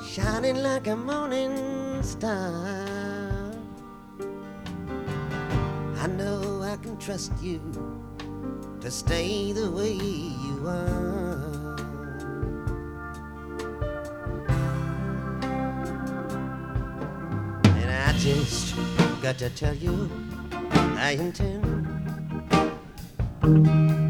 shining like a morning star. I know I can trust you to stay the way you are. And I just got to tell you, I intend